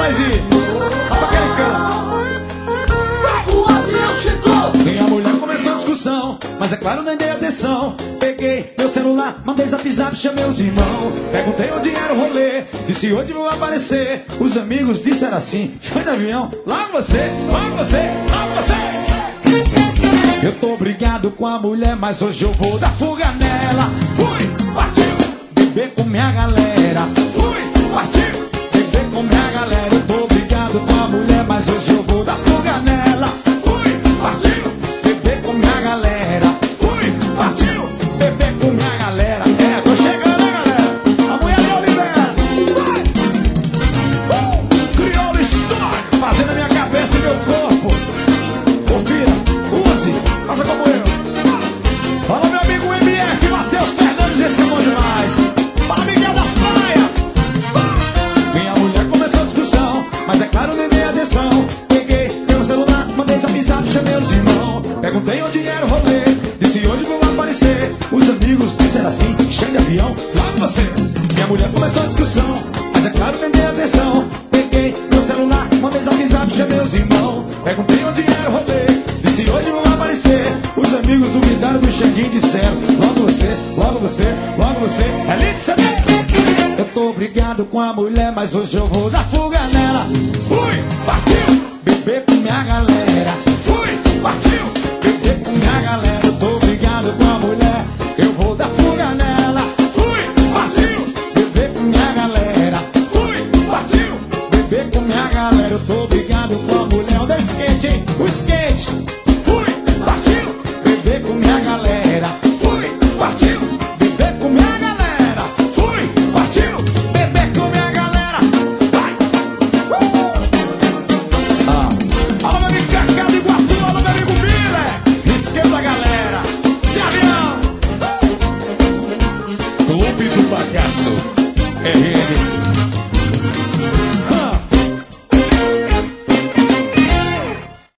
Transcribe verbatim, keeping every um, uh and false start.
mais e... Vai pra aquele canto. O avião chegou. Minha mulher começou a discussão, mas é claro, nem dei atenção. Peguei meu celular, mandei zap zap, chamei os irmãos. Perguntei onde era o rolê, disse onde vou aparecer. Os amigos disseram assim: foi no avião, lá você, lá você, lá você. Eu tô brigado com a mulher, mas hoje eu vou dar fuga nela. Fui, partiu, beber com minha galera. Fui, partiu, beber com minha galera. Eu tô brigado com a mulher, mas hoje eu vou dar fuga nela. Fui, partiu, beber com minha galera. Fui, partiu, beber com minha galera. É, tô chegando, né, galera? A mulher de Oliveira. Vai! Uh! Crioulo Story, fazendo a minha cabeça e meu corpo. Confira, use, faça como eu. Fala, meu amigo M F, Matheus Fernandes, esse é bom demais. Fala, Miguel das Praias. Minha mulher começou a discussão, mas é claro, nem dei atenção. Peguei meu celular, mandei zap zap, chamei os irmãos. Perguntei onde era o rolê, disse onde vou aparecer. Os amigos disseram assim: cheio de avião, lá você. Minha mulher começou a discussão, mas é claro, nem dei atenção. Peguei meu celular, mandei zap zap, chamei os irmãos. Perguntei onde era o rolê, disse hoje vão aparecer. Os amigos duvidaram do Xandinho e disseram: logo você, logo você, logo você. É lindo saber. Eu tô brigado com a mulher, mas hoje eu vou dar fuga nela. Fui, partiu, beber com minha galera. Fui, partiu, beber com minha galera. Eu tô brigado com a mulher, eu vou dar fuga nela. Fui, partiu, beber com minha galera. Fui, partiu, beber com minha galera. Eu tô brigado com a mulher. Onde é o skate, hein? O skate. Fui, partiu, beber com minha galera. Fui, partiu, beber com minha galera. Fui, partiu, beber com minha galera. Vai! Uh! Ah. Alô, meu amigo Cacá do Iguatu, alô, meu amigo Miller. Esquenta a galera. Se avião. Clube do Bagaço. R N